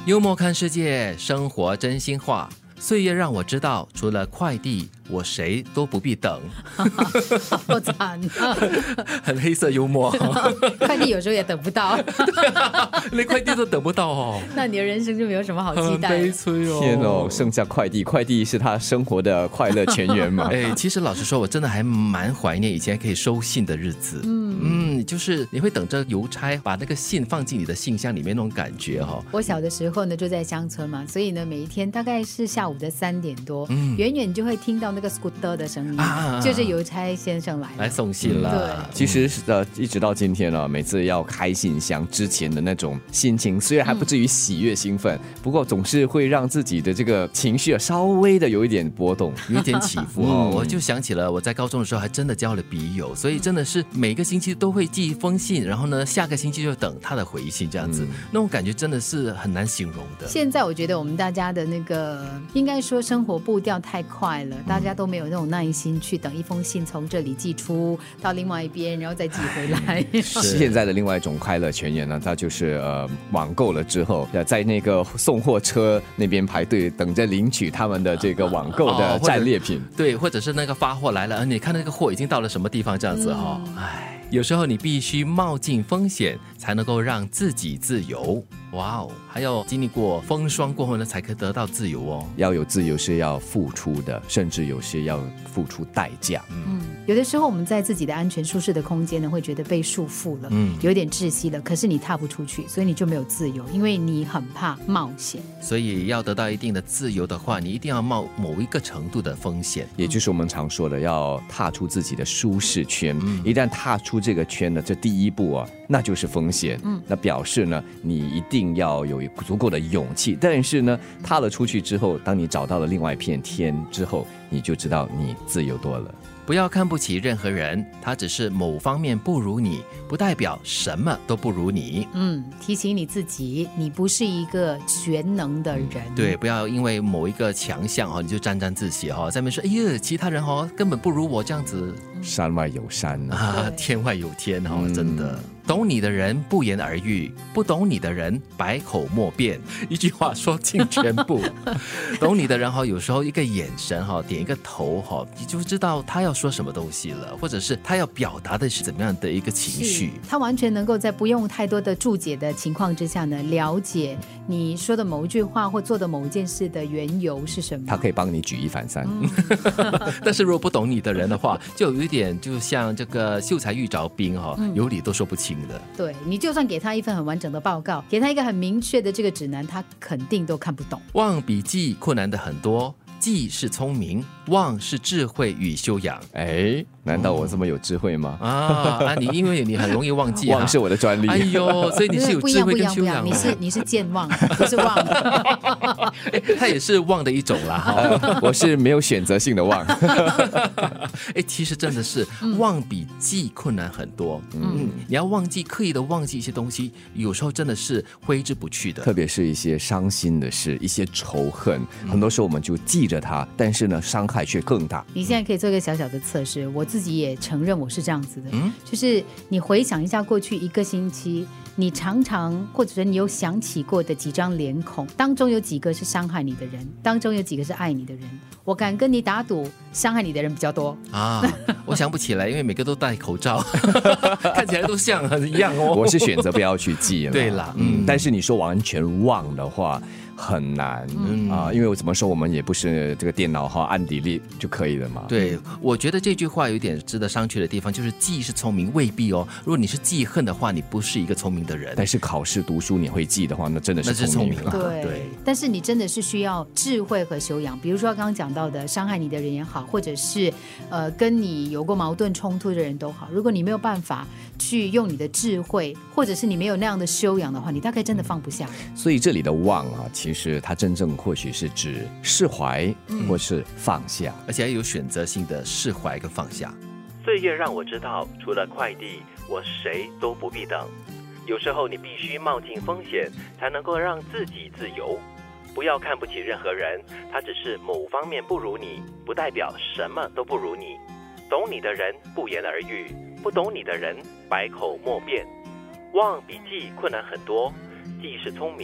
幽默看世界，生活真心话。岁月让我知道，除了快递，我谁都不必等。 好惨啊！ 很黑色幽默。 快递有时候也等不到。 连快递都等不到哦。 那你的人生就没有什么好期待。 很悲催哦。 天哦，剩下快递是他生活的快乐泉源嘛？ 其实老实说，我真的还蛮怀念以前可以收信的日子。就是你会等着邮差把那个信放进你的信箱里面那种感觉哈。 我小的时候呢，就在乡村嘛，所以呢，每一天大概是下午的3点多，远远就会听到那个 scooter 的声音，就是邮差先生来送信了。 对， 其实一直到今天每次要开信箱之前的那种心情，虽然还不至于喜悦兴奋，不过总是会让自己的这个情绪稍微的有一点波动， 有一点起伏我就想起了我在高中的时候还真的交了笔友，所以真的是每个星期都会寄一封信，然后呢下个星期就等他的回信，这样子，那种感觉真的是很难形容的。 现在我觉得我们大家的那个应该说生活步调太快了，大家都没有那种耐心去等一封信从这里寄出到另外一边，然后再寄回来。 现在的另外一种快乐泉源呢，它就是网购了之后，在那个送货车那边排队等着领取他们的这个网购的战利品。 对，或者是那个发货来了，你看那个货已经到了什么地方，这样子有时候你必须冒尽风险才能够让自己自由。哇哦，还要经历过风霜过后呢，才可以得到自由哦。 要有自由是要付出的，甚至有些要付出代价。 有的时候我们在自己的安全舒适的空间呢，会觉得被束缚了，有点窒息了，可是你踏不出去，所以你就没有自由，因为你很怕冒险。 所以要得到一定的自由的话，你一定要冒某一个程度的风险， 也就是我们常说的要踏出自己的舒适圈。一旦踏出这个圈的这第一步那就是风险。那表示呢，你一定要有足够的勇气。但是呢，踏了出去之后，当你找到了另外一片天之后，你就知道你自由多了。 不要看不起任何人，他只是某方面不如你，不代表什么都不如你。 提醒你自己，你不是一个全能的人。 对，不要因为某一个强项你就沾沾自喜在那边说，哎呀，其他人根本不如我这样子。 山外有山天外有天真的。懂你的人不言而喻，不懂你的人百口莫辩。一句话说尽全部。懂你的人有时候一个眼神点一个头你就知道他要说什么东西了，或者是他要表达的是怎么样的一个情绪。 他完全能够在不用太多的注解的情况之下呢，了解你说的某一句话或做的某一件事的缘由是什么。 他可以帮你举一反三。 但是如果不懂你的人的话，就有一点就像这个秀才遇着兵有理都说不清。 对，你就算给他一份很完整的报告，给他一个很明确的这个指南，他肯定都看不懂。 忘比记困难的很多，记是聪明，忘是智慧与修养。 难道我这么有智慧吗？ 你因为你很容易忘记忘是我的专利。 哎呦，所以你是有智慧跟修养。 你是健忘，不是忘。 他也是忘的一种啦。 我是没有选择性的忘。 其实真的是忘比记困难很多。你要忘记，刻意的忘记一些东西，有时候真的是挥之不去的。 特别是一些伤心的事，一些仇恨，很多时候我们就记着它，但是呢，伤害却更大。 你现在可以做一个小小的测试，我自己也承认我是这样子的。就是你回想一下过去1个星期，你常常或者是你有想起过的几张脸孔当中，有几个是伤害你的人，当中有几个是爱你的人。我敢跟你打赌，伤害你的人比较多我想不起来，因为每个都戴口罩。看起来都像很一样我是选择不要去记了。 对啦， 但是你说完全忘的话很难因为我怎么说，我们也不是这个电脑按delete就可以了嘛。 对，我觉得这句话有点值得商榷的地方，就是记是聪明，未必如果你是记恨的话，你不是一个聪明的人。 但是考试读书你会记的话，那真的是聪明了。 对，但是你真的是需要智慧和修养。比如说刚刚讲到的，伤害你的人也好，或者是跟你有过矛盾冲突的人都好，如果你没有办法去用你的智慧，或者是你没有那样的修养的话，你大概真的放不下。 所以这里的忘其实它真正或许是指释怀或是放下， 而且还有选择性的释怀跟放下。岁月让我知道，除了快递，我谁都不必等。有时候你必须冒尽风险，才能够让自己自由。不要看不起任何人，他只是某方面不如你，不代表什么都不如你。懂你的人不言而喻，不懂你的人百口莫辩。忘比记困难很多，记是聪明，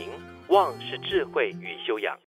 望是智慧与修养。